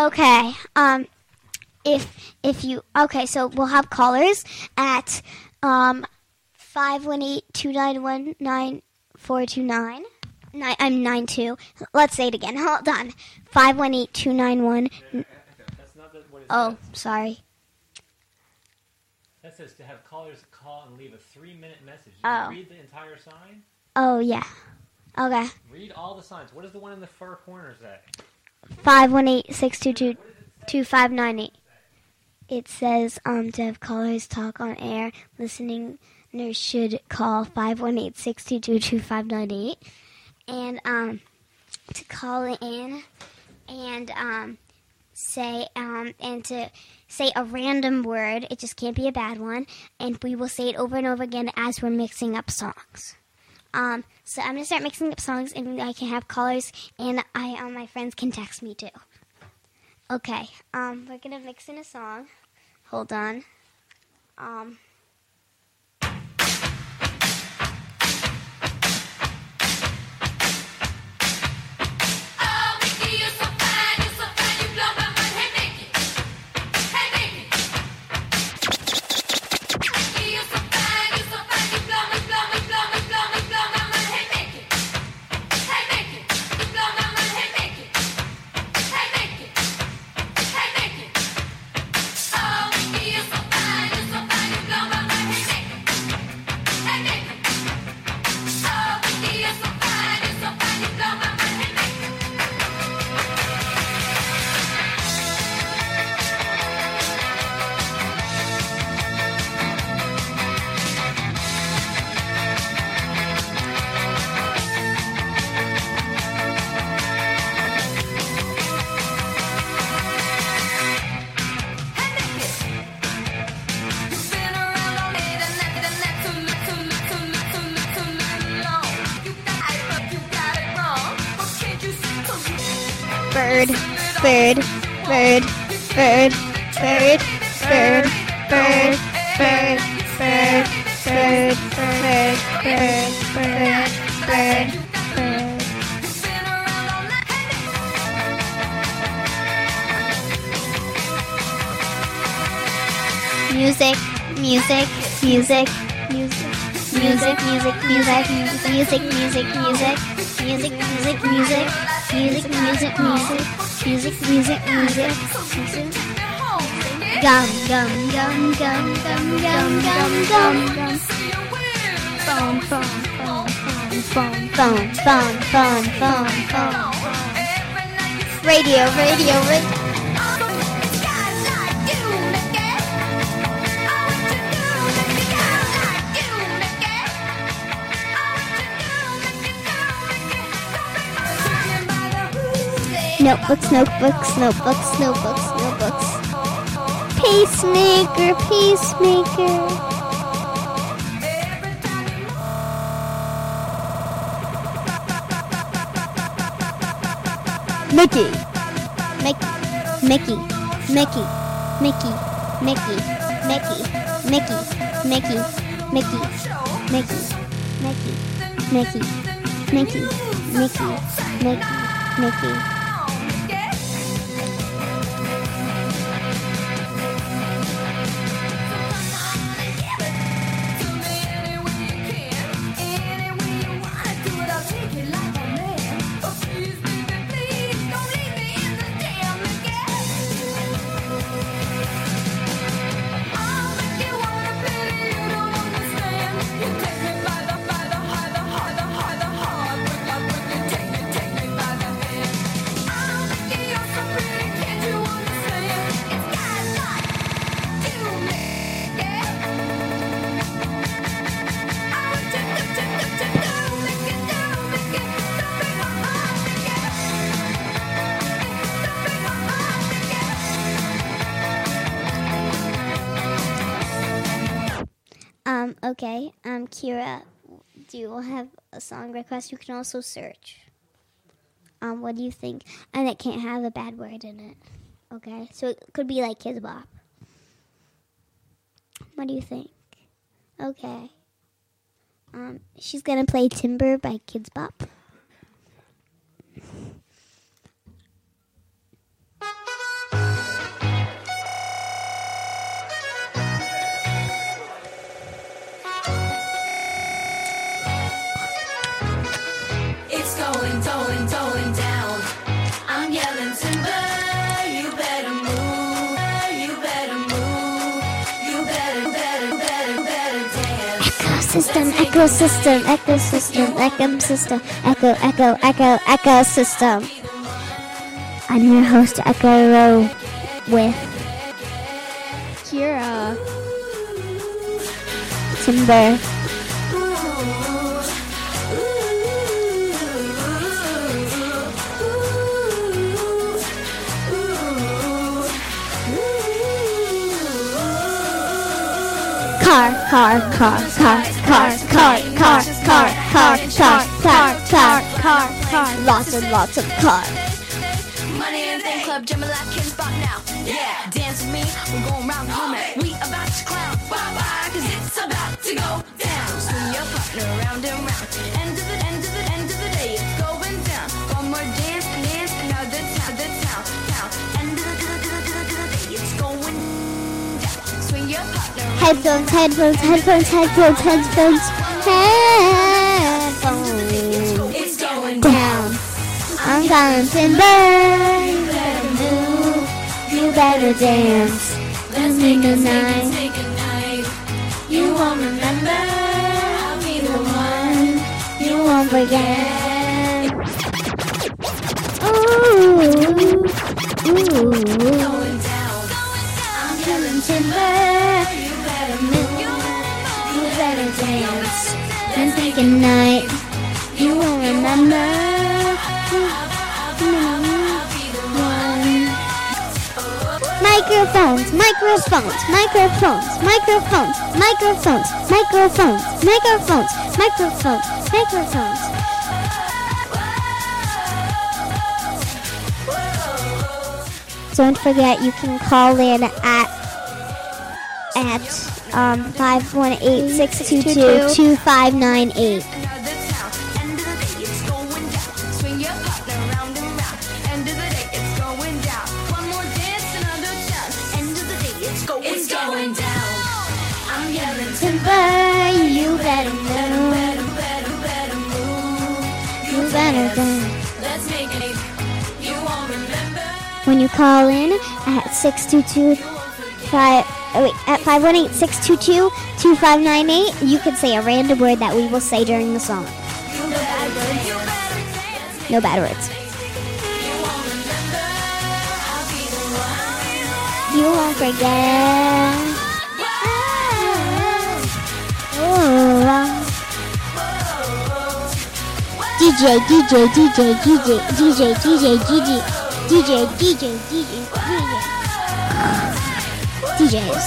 Okay. If you so we'll have callers at 518-291-9429. I'm 92. Let's say it again. Hold on. 518-291. That's not what it says. Oh, sorry. That says to have callers call and leave a 3-minute message. Did Oh. you read the entire sign? Oh, yeah. Okay. Read all the signs. What does the one in the far corner say? 518-622-2598. It says to have callers talk on air. Listeners should call 518-622-2598. And to call in and say a random word. It just can't be a bad one, and we will say it over and over again as we're mixing up songs. So I'm gonna start mixing up songs, and I can have callers, and my friends can text me too. Okay, we're gonna mix in a song. Hold on. Bird, bird, bird, bird, bird, bird, bird, bird, bird, bird, bird, bird, bird, bird, bird. Music, music, music, music, music, music, music, music, music, music, music, music, music, music, music, music, music, music, music, music. Gum, gum, gum, gum, gum, gum, gum, gum, gum. Phone, phone, phone, phone, phone, phone, phone, phone, phone. Radio, radio, radio. Notebooks, notebooks, notebooks, notebooks, notebooks. Pacemaker, pacemaker. Mickey, Mickey, Mickey, Mickey, Mickey, Mickey, Mickey, Mickey, Mickey, Mickey, Mickey, Mickey, Mickey, Mickey, Mickey, Mickey, Mickey. Okay, Kira, do you have a song request? You can also search. What do you think? And it can't have a bad word in it. Okay, so it could be like Kidz Bop. What do you think? Okay. She's gonna play Timber by Kidz Bop. Ecosystem, ecosystem, ecosystem, ecosystem, ecosystem. I'm your host, Echo Row, with Kira, Timber, car. Lots and lots of car. Money and thing club, jumping like Ken Spot now. Yeah, dance with me, we're going round the home. We about to clown, bye-bye, cause it's about to go down. Swing your partner round and round. End of it, end of the day, it's going down. One more dance, another town. End of the day, it's going down. Swing your partner round. Headphones. It's going Down. I'm going Timber. You better move. You better dance. Let's make a night. You won't remember. I'll be the one. You won't forget. Ooh. going down. I'm killing Timber. You better move. You better dance. Let's make a night. You won't remember. Microphones. Don't forget, you can call in at 518-622-2598. Another town. End of the day, it's going down. Swing your partner round and round. End of the day, it's going down. One more dance, another chance. End of the day, it's going down. I'm yelling Timber, you better move. better move. You better dance. Let's make it. You won't remember. When you call in at 518-622-2598, you can say a random word that we will say during the song. No bad words. You won't forget. DJs.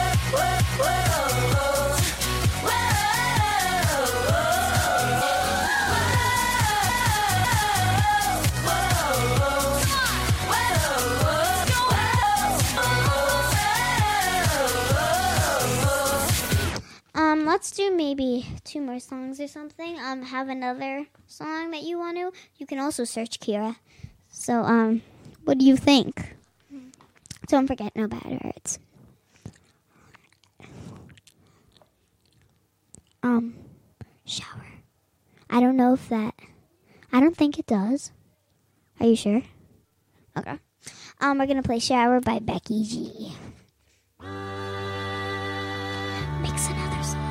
Let's do maybe 2 more songs or something. Have another song that you want to. You can also search Kira. So, what do you think? Don't forget, no bad words. Shower. I don't know if that. I don't think it does. Are you sure? Okay. We're gonna play Shower by Becky G. Mix another song.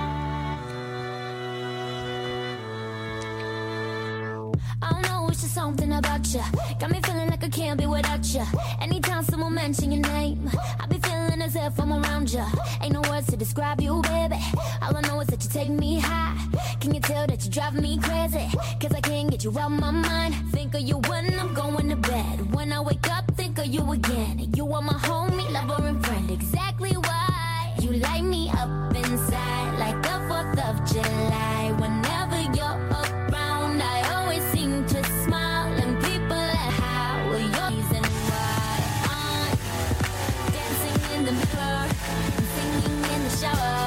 I don't know, it's just something about you. Got me feeling like I can't be without you. Anytime someone mention your name, I be feeling as if I'm around you. Ain't no words to describe you, baby. All I know is that you take me high. Can you tell that you drive me crazy? Cause I can't get you out my mind. Think of you when I'm going to bed. When I wake up, think of you again. You are my homie, lover, and friend. Exactly why you light me up inside like the 4th of July. Whenever you're around, I always seem to smile. And people ask how are your reason why I'm dancing in the mirror and singing in the shower.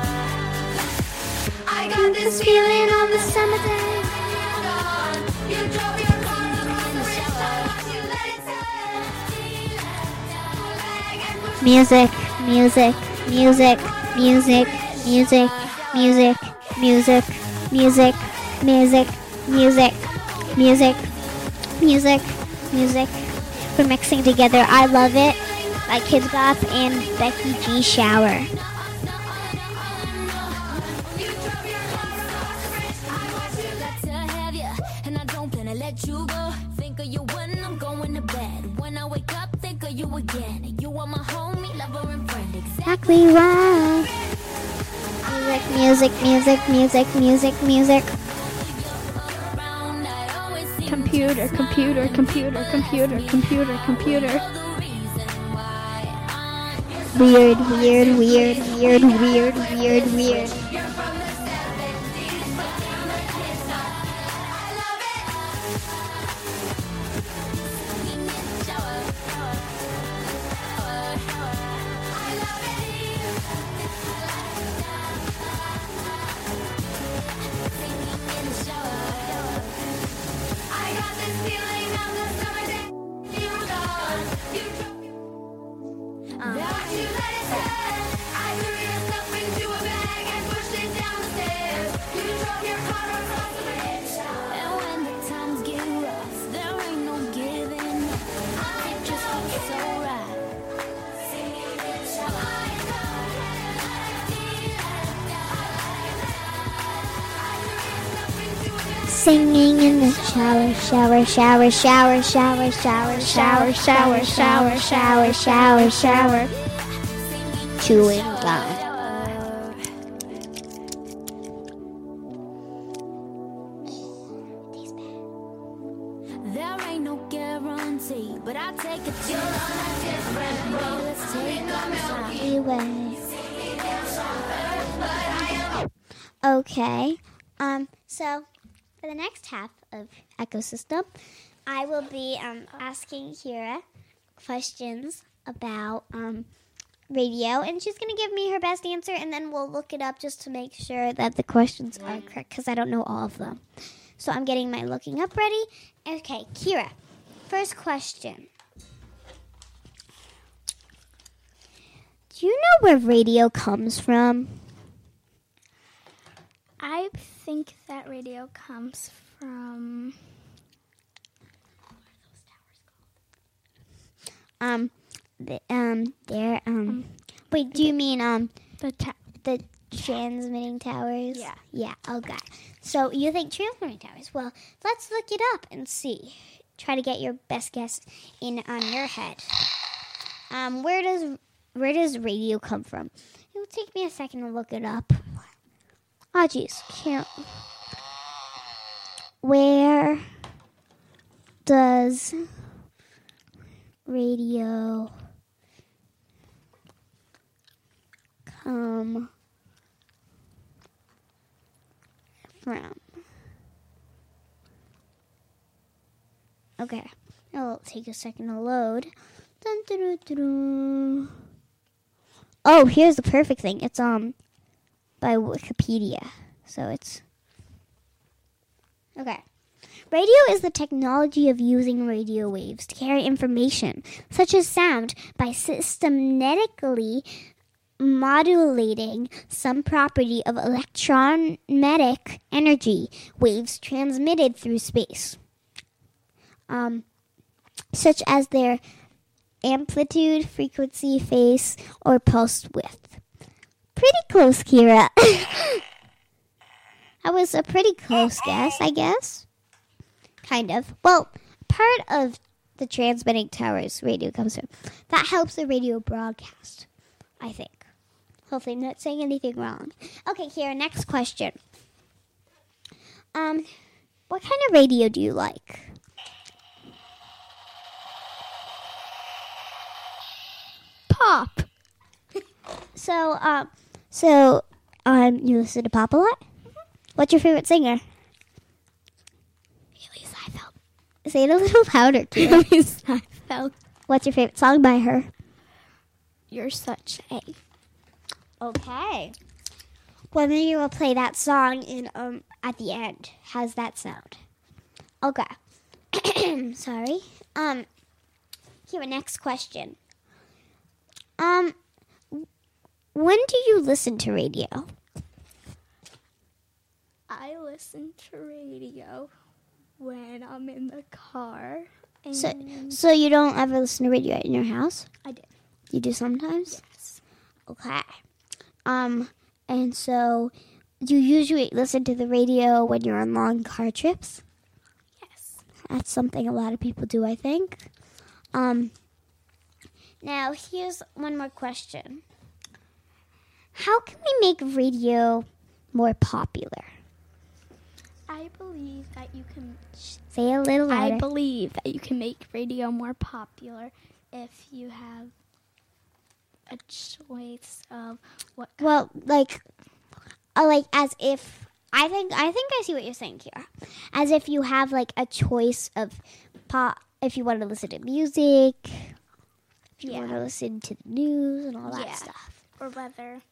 I got this feeling on the summer day. You drove your car across the shower. You let it set. Music. We're mixing together I Love It by Kidz Bop and Becky G Shower. You are my homie, lover, and friend. Exactly right. Music, music, music, music, music, music. Computer, computer, computer, computer, computer, computer. Weird, weird, weird, weird, weird, weird, weird. Singing in the shower, shower, shower, shower, shower, shower, shower, shower, shower, shower, shower, shower. Chewing gum. There ain't no guarantee, but I take a chance on a different road. Let's take our time. Okay. So for the next half of Ecosystem, I will be asking Kira questions about radio, and she's going to give me her best answer, and then we'll look it up just to make sure that the questions are correct, because I don't know all of them. So I'm getting my looking up ready. Okay, Kira, first question. Do you know where radio comes from? I think that radio comes from... Wait, do you mean the transmitting towers? Yeah. Yeah, okay. So you think transmitting towers. Well, let's look it up and see. Try to get your best guess in on your head. Where does radio come from? It will take me a second to look it up. Oh, jeez. Where does radio come from? Okay. It'll take a second to load. Dun, dun, dun, dun, dun. Oh, here's the perfect thing. It's by Wikipedia. So it's okay. Radio is the technology of using radio waves to carry information, such as sound, by systematically modulating some property of electromagnetic energy waves transmitted through space, such as their amplitude, frequency, phase, or pulse width. Pretty close, Kira. That was a pretty close guess, I guess. Kind of. Well, part of the transmitting towers radio comes from. That helps the radio broadcast, I think. Hopefully I'm not saying anything wrong. Okay, Kira, next question. What kind of radio do you like? pop. So, you listen to pop a lot? What's your favorite singer? Haley Seinfeld. Say it a little louder, Kira. Haley Seinfeld. What's your favorite song by her? You're such a... Okay. Well, then you will play that song in at the end. How's that sound? Okay. Sorry. Here, next question. When do you listen to radio? I listen to radio when I'm in the car. And So you don't ever listen to radio in your house? I do. You do sometimes? Yes. Okay. And so you usually listen to the radio when you're on long car trips? Yes. That's something a lot of people do, I think. Now, here's one more question. How can we make radio more popular? I believe that you can. Say a little louder. I believe that you can make radio more popular if you have a choice of what. Well, as if I think I see what you're saying, Kira. As if you have like a choice of pop. If you want to listen to music, if you want to listen to the news and all that stuff, or weather.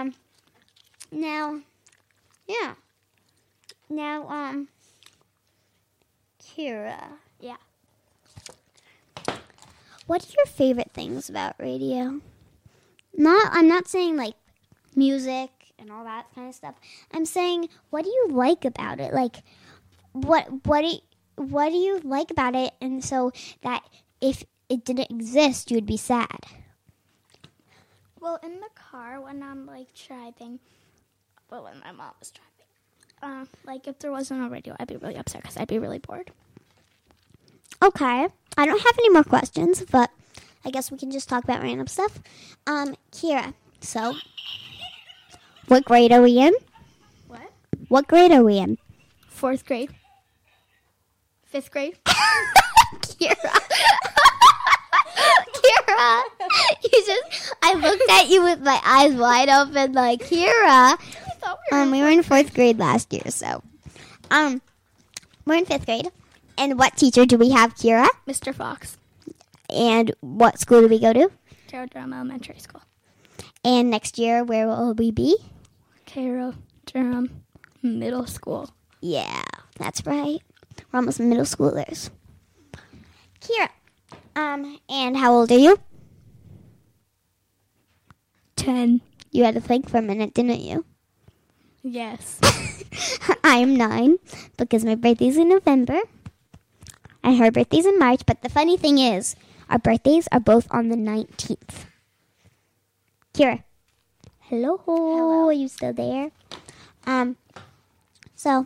Now, Kira. Yeah. What are your favorite things about radio? I'm not saying like music and all that kind of stuff. I'm saying, what do you like about it? Like, what do you like about it? And so that if it didn't exist, you would be sad. Well, in the car when I'm like driving, when my mom was driving, like if there wasn't a radio, I'd be really upset because I'd be really bored. Okay, I don't have any more questions, but I guess we can just talk about random stuff. Kira, so what grade are we in? What? What grade are we in? 4th grade. 5th grade. Kira. Kira. I looked at you with my eyes wide open like, Kira. We were in 4th grade last year, so. We're in 5th grade. And what teacher do we have, Kira? Mr. Fox. And what school do we go to? Carroll Durham Elementary School. And next year, where will we be? Carroll Durham Middle School. Yeah, that's right. We're almost middle schoolers. Kira, and how old are you? 10. You had to think for a minute, didn't you? Yes. I am 9 because my birthday's in November and her birthday's in March. But the funny thing is, our birthdays are both on the 19th. Kira. Hello. Are you still there? So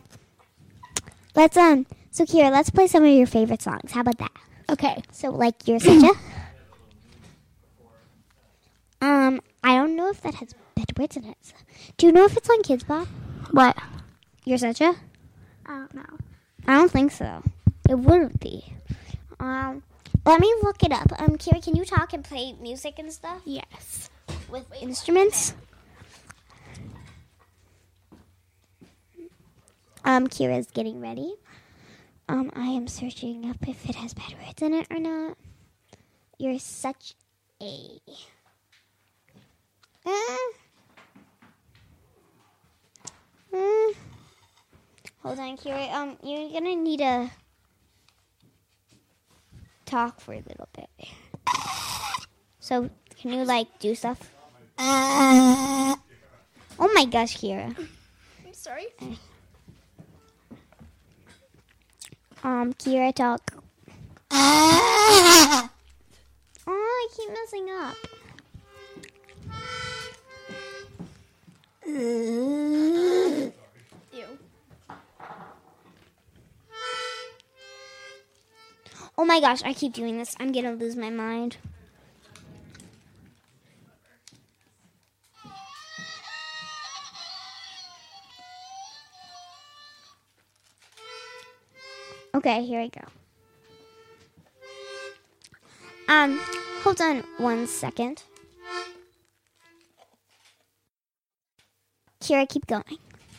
Kira, let's play some of your favorite songs. How about that? Okay. So, like, You're Such a... I don't know if that has bad words in it. Do you know if it's on Kids Bop? What? You're Such a... I don't know. I don't think so. It wouldn't be. Let me look it up. Kira, can you talk and play music and stuff? Yes. With instruments? Kira's getting ready. I am searching up if it has bad words in it or not. You're such a... Hold on, Kira. You're gonna need to talk for a little bit. So, can you, like, do stuff? Oh my gosh, Kira. I'm sorry. Kira, talk. Oh, I keep messing up. Ew. Oh my gosh, I keep doing this. I'm gonna lose my mind. Okay, here I go. Hold on 1 second. Kira, keep going.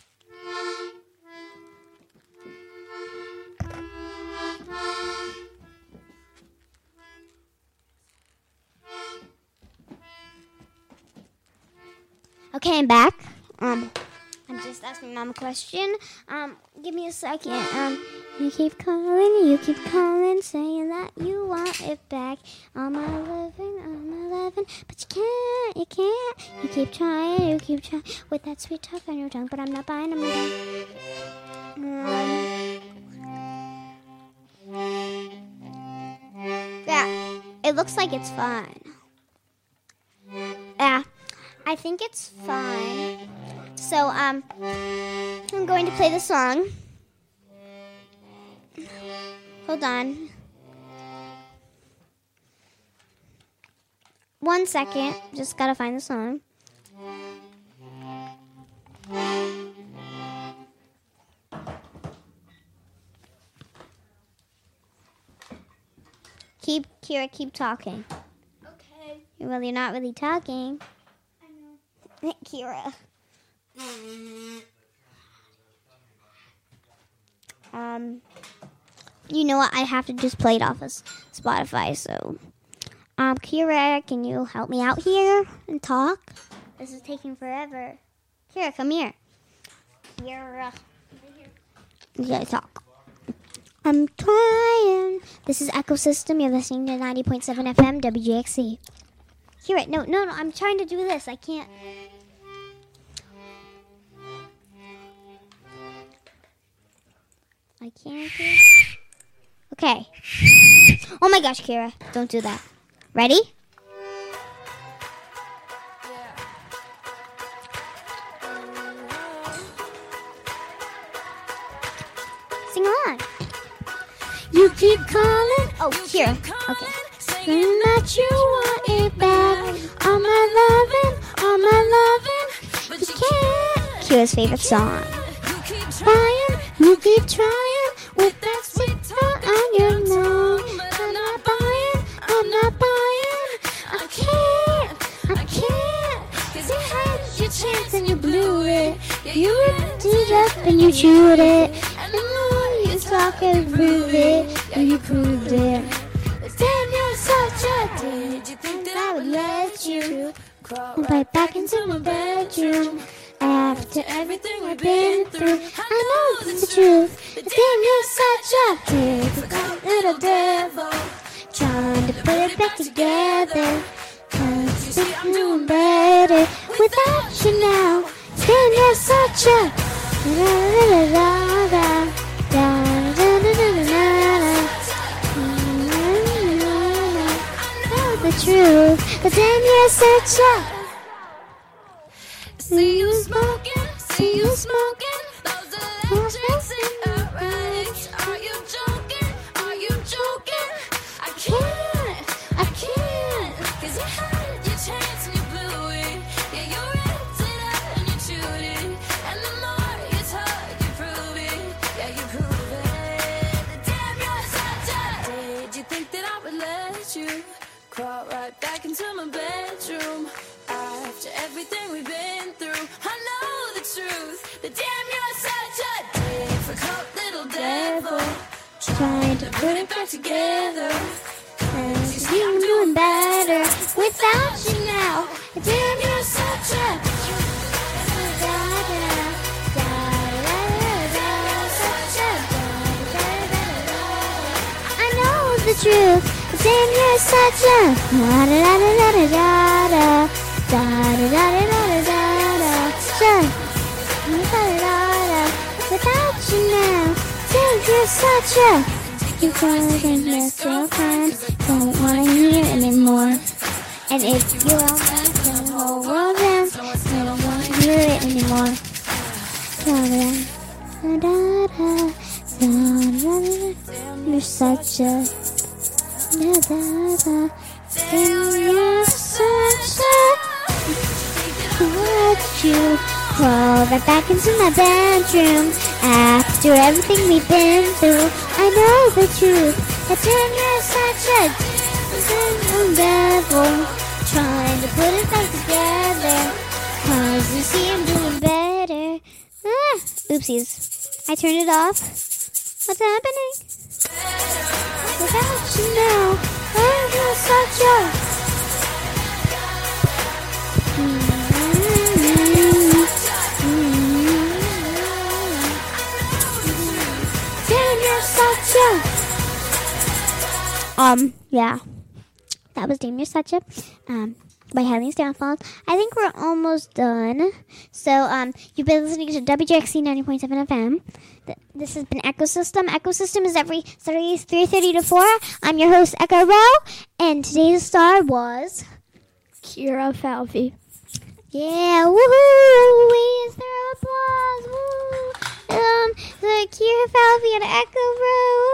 Okay, I'm back. I'm just asking Mom a question. Give me a second. You keep calling, saying that you want it back. I'm 11, but you can't. You keep trying, with that sweet talk on your tongue, but I'm not buying, Yeah, it looks like it's fun. Yeah, I think it's fun. So, I'm going to play the song. Hold on. 1 second. Just gotta find the song. Kira, keep talking. Okay. Well, you're not really talking. I know. Kira. You know what? I have to just play it off of Spotify. So, Kira, can you help me out here and talk? This is taking forever. Kira, come here. Kira. You gotta talk. I'm trying. This is Ecosystem. You're listening to 90.7 FM WGXC. Kira, no. I'm trying to do this. I can't. I can't do. Okay. Oh my gosh, Kira. Don't do that. Ready? Sing along. You keep calling. Oh, Kira. Okay. Saying that you want it back. All my loving. But you can't. Kira's favorite song. You keep trying with that sweet tongue on your nose. I'm not buying. I can't. Cause you had your chance and you blew it. You ripped it up and you chewed it. And the more you talk and prove it, and you proved it. Damn, you're such a did you think that I would let you crawl right back into my bedroom? After everything we've been through, I know the truth. But damn, you're such a difficult little devil, trying to put it back together. Cause you see I'm doing better without you now. Damn, you're such a know the truth. But damn, you're such a See you smoking. Those electric cigarettes. Are you joking? I can't. Cause you had your chance and you blew it. Yeah, you ripped it up and you chewed it. And the more you talk, you prove it. Yeah, you prove it. Damn, you're such a. Did you think that I would let you crawl right back into my bedroom? After everything we've been through, I know the truth. But damn, you're such a difficult little devil, trying to put it back together. Cause you see I'm doing better without you now. Damn, you're such a I know the truth. Damn, you're such a without you now. Damn, you're such a you couldn't miss your friends. Don't wanna hear anymore. And if you're all back, the whole world ends. Don't wanna hear it anymore. You're such a You're such a Would you crawl right back into my bedroom? After everything we've been through, I know the truth. But then you're such a devil, trying to put it back together. Cause you see I'm doing better. Oopsies. I turned it off. What's happening? Without you now, I'm such a yeah. That was Damn You're Such a by Halley's Downfalls. I think we're almost done. So, you've been listening to WGXC 90.7 FM. This has been Ecosystem. Ecosystem is every Saturday, 3:30 to 4. I'm your host, Echo Rowe, and today's star was Kira Falvey. Yeah, woohoo! Is there applause? Woo! The Kira Falvey and Echo Rowe.